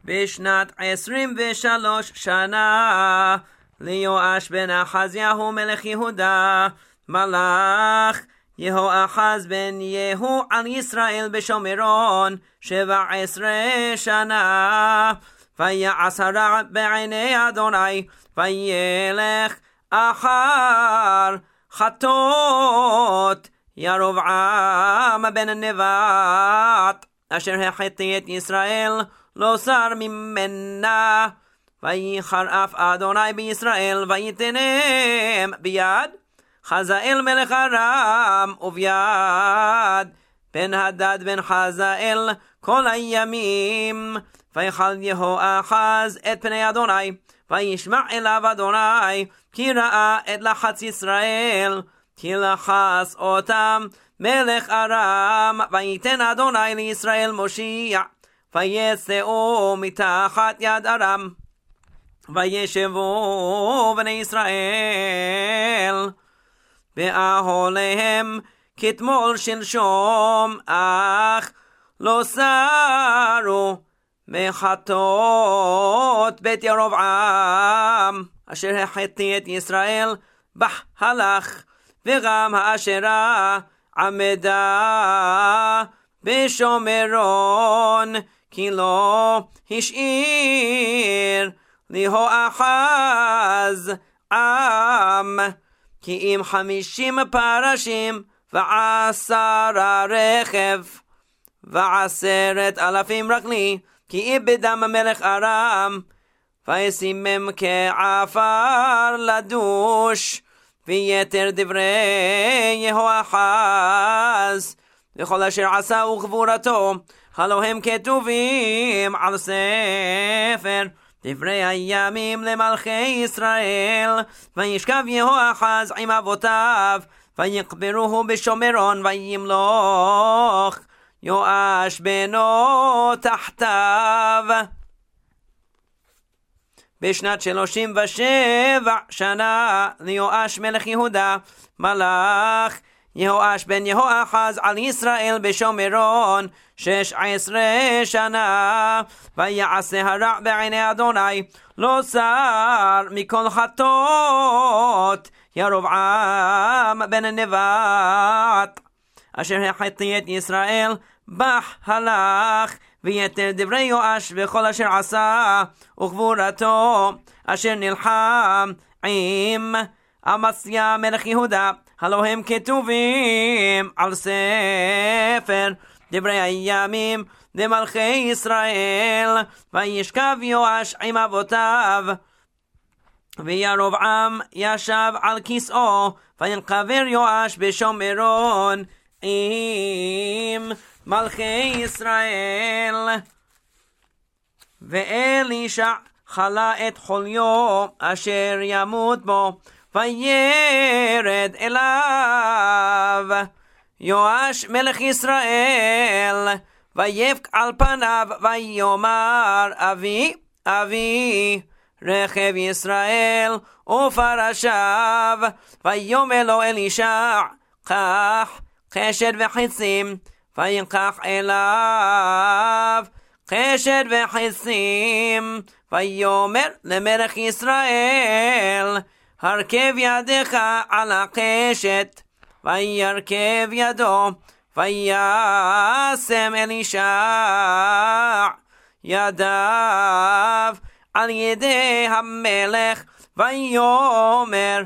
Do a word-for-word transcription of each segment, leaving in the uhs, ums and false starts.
בשנת עשרים ושלוש שנה ליואש בן אחזיהו מלך יהודה מלך יהואחז בן יהוא על ישראל בשומרון שבע עשרה שנה. ויעש הרע בעיני אדוני וילך אחר חטות ירבעם בן נבט אשר החטיא את ישראל לא סר ממנה. וייחר אף אדוני בישראל ויתנם ביד חזאל מלך ארם וביד בן הדד בן חזאל כל הימים. ויחל יהואחז את פני אדוני וישמע אליו אדוני כי ראה את לחץ ישראל כי לחץ אותם מלך ארם. ויתן אדוני לישראל מושיע ויצאו מתחת יד ארם וישבו בני ישראל באהליהם כתמול שלשום אך לא סרו מחטות בית ירבעם אשר החטיא את ישראל בהלך. וגם האשרה עמדה בשומרון כי לא השאיר ליהואחז עם כי אם חמישים פרשים ועשרה רכב ועשרת אלפים רגלי כי איבדם מלך ארם. וישימם כעפר לדוש ויתר דברי יהואחז וכל אשר עשה וגבורתו הלא הם כתובים על ספר דברי הימים למלכי ישראל. וישכב יהואחז עם אבותיו ויקברוהו בשומרון וימלוך יואש בנו תחתיו. בשנת שלושים ושבע שנה ליואש מלך יהודה מלך יהואש בן יהואחז על ישראל בשומרון שש עשרה שנה. ויעשה הרע בעיני אדוני לא סר מכל חטות ירבעם בן נבט אשר החטיא את ישראל בהלך. ויתר דברי יואש וכל אשר עשה וגבורתו אשר נלחם עם אמציה מלך יהודה הלא הם כתובים על ספר דברי הימים למלכי ישראל. וישכב יואש עם אבותיו וירבעם ישב על כיסאו וינקבר יואש בשומרון עם מלכי ישראל. ואלישע חלה את חוליו אשר ימות בו וירד אליו יואש מלך ישראל ויבק על פניו ויאמר אבי אבי רכב ישראל ופרשיו. ויאמר לו אלישע קח חשד וחיצים ויקח אליו חשד וחיצים. ויאמר למלך ישראל הרכב ידך על הקשת וירכב ידו. וישם אלישע ידיו על ידי המלך ויאמר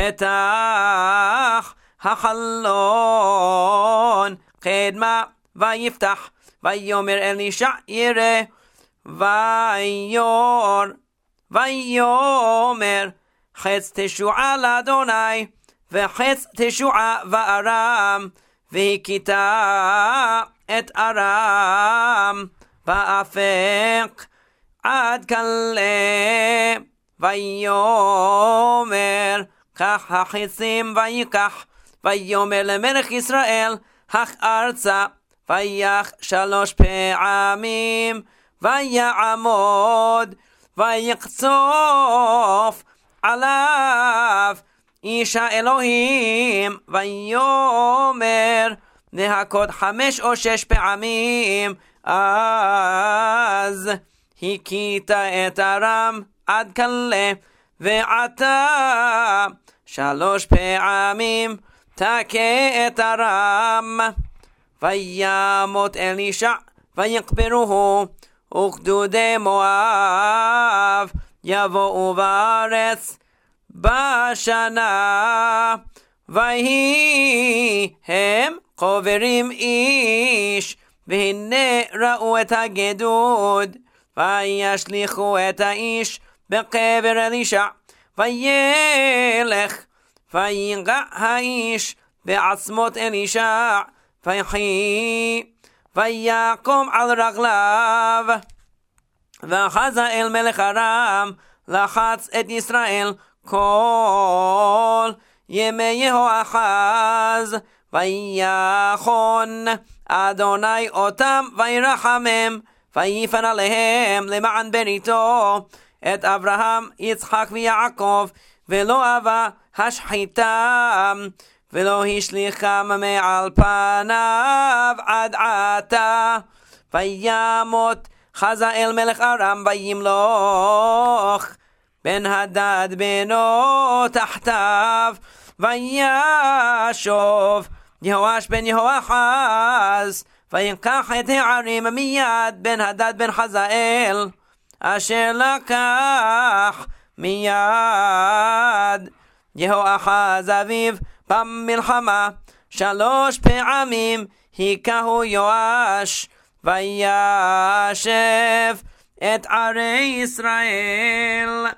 פתח החלון קדמה ויפתח. ויאמר אלישע ירא ויור ויאמר חץ תשועה לאדוני וחץ תשועה וארם והכיתה את ארם באפק עד כלה. ויאמר קח החיצים ויקח. ויאמר למלך ישראל הך ארצה ויח שלוש פעמים ויעמוד ויקצוף עליו איש האלוהים. ויאמר להכות חמש או שש פעמים אז הכית את ארם עד כלה, ועתה שלוש פעמים תכה את ארם. וימות אלישע ויקברוהו, וכדודי מואב יבואו בארץ בשנה. ויהי הם קוברים איש, והנה ראו את הגדוד, וישליכו את האיש בקבר אלישע. וילך ויגע האיש בעצמות אלישע, ויחי ויקום על רגליו. וחזאל מלך ארם לחץ את ישראל כל ימי יהואחז, ויחון אדוני אותם וירחמם, ויפן עליהם למען בריתו את אברהם יצחק ויעקב, ולא אבה השחיתם, ולא השליחם מעל פניו עד עתה. וימות חזאל מלך ארם וימלוך בן הדד בנו תחתיו. וישוב יהואש בן יהואחז ויקח את הערים מיד בן הדד בן חזאל, אשר לקח מיד יהואחז אביו במלחמה. שלוש פעמים היכהו יואש, וישב את ערי ישראל.